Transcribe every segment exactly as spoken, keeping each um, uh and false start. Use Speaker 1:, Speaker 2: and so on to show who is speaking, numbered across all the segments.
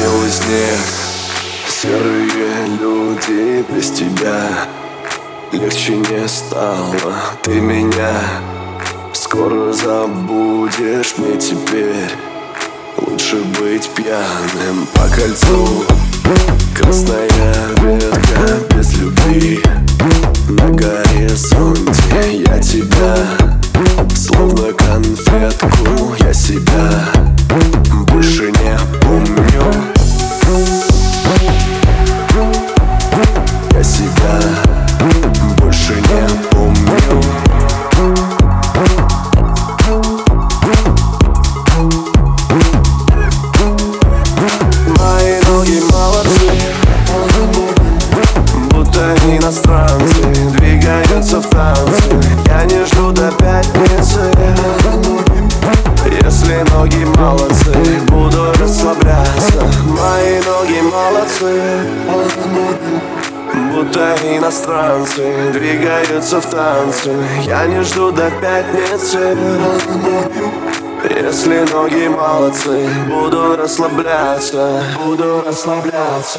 Speaker 1: белый снег, серые люди без тебя. Легче не стало, ты меня скоро забудешь. Мне теперь лучше быть пьяным по кольцу. Красная ветка без любви на горизонте. Я тебя, словно конфетку, я себя больше не помню. Я себя больше не помню. Мои ноги молодцы, будто иностранцы, двигаются в танце. Я не жду до пятницы. Если ноги молодцы, буду расслабляться. Мои ноги молодцы, будто иностранцы, двигаются в танце. Я не жду до пятницы. Если ноги молодцы, буду расслабляться, буду расслабляться.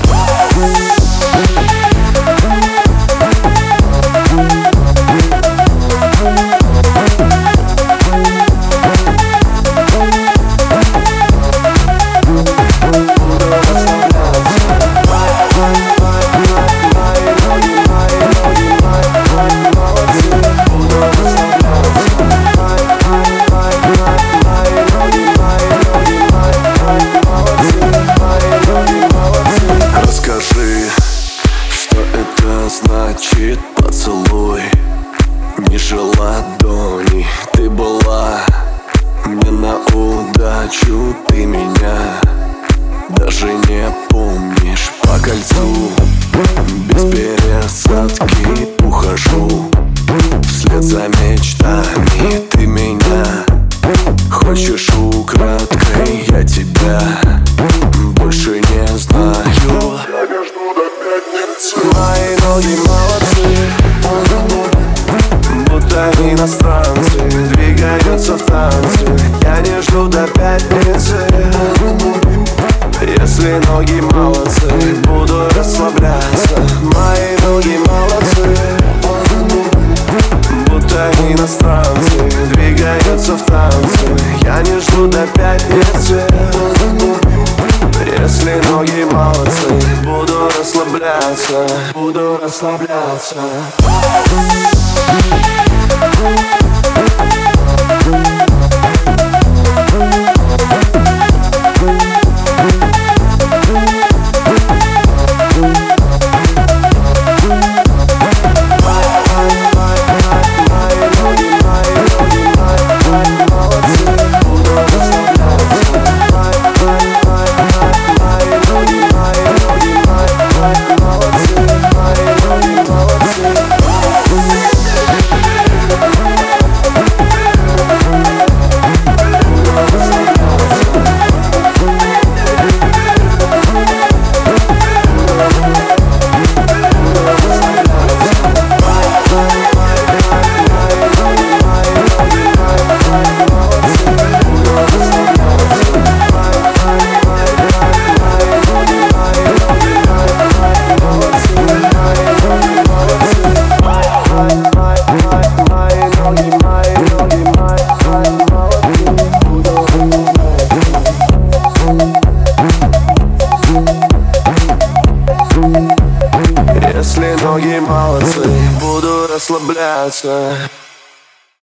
Speaker 1: Значит, поцелуй ниже ладони. Ты была мне на удачу, ты меня даже не помнишь. По кольцу без пересадки ухожу вслед за мечтами. Ты меня хочешь украдкой, я тебя больше не знаю. Мои ноги молодцы, будто иностранцы, двигаются в танце. Я не жду до пятницы. Если ноги молодцы, буду расслабляться. Мои ноги молодцы, будто иностранцы, двигаются в танце. Я не жду до пятницы. Если ноги молодцы, буду расслабляться, буду расслабляться. Если ноги молодцы, буду расслабляться.